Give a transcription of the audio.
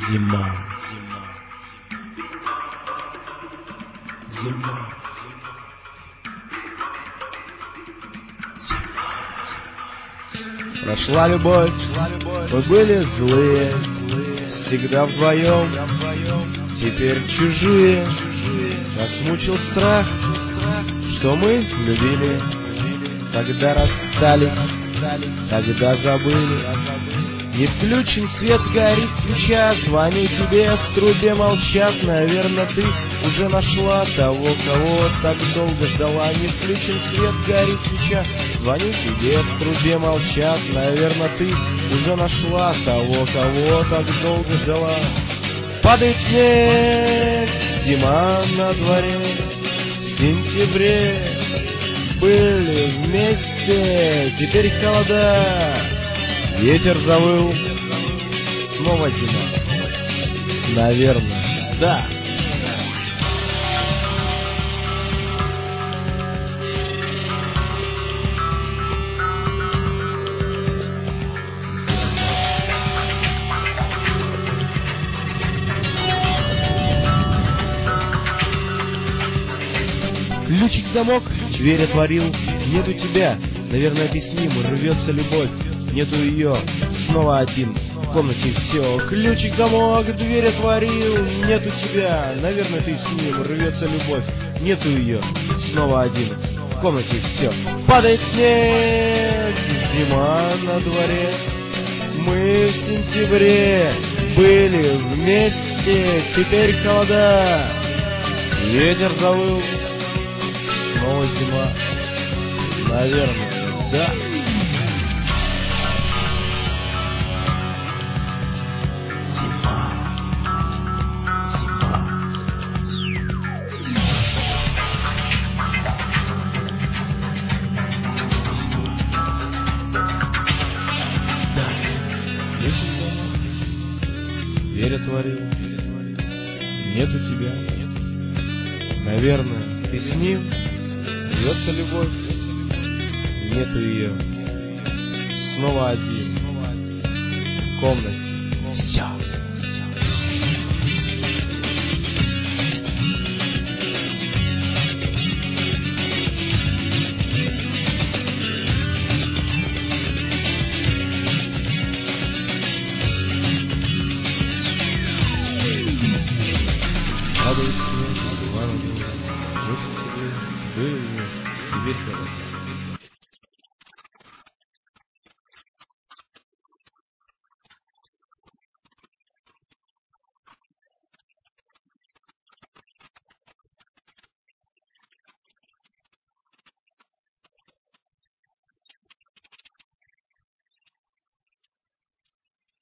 Зима. Зима. Прошла любовь, мы были злые, всегда вдвоем, теперь чужие. Нас мучил страх, что мы любили, тогда расстались, тогда забыли. Не включен свет, горит свеча, звоню тебе, в трубе молчат. Наверное, ты уже нашла того, кого так долго ждала. Не включен свет, горит свеча, звоню тебе, в трубе молчат. Наверное, ты уже нашла того, кого так долго ждала. Падает снег, зима на дворе, в сентябре были вместе, теперь холода. Ветер завыл, снова зима. Наверное, да. Ключик в замок, дверь отворил, нету тебя, наверное, ты с ним, рвется любовь. Нету ее, снова один, в комнате все. Ключик, замок, дверь отворил, нету тебя, наверное, ты с ним, рвется любовь. Нету ее, снова один, в комнате все. Падает снег, зима на дворе, мы в сентябре были вместе, теперь холода. Ветер завыл, снова зима, наверное, да. Дверь отворил, нету тебя, наверное, ты с ним, рвется любовь, нету ее, снова один, в комнате, все.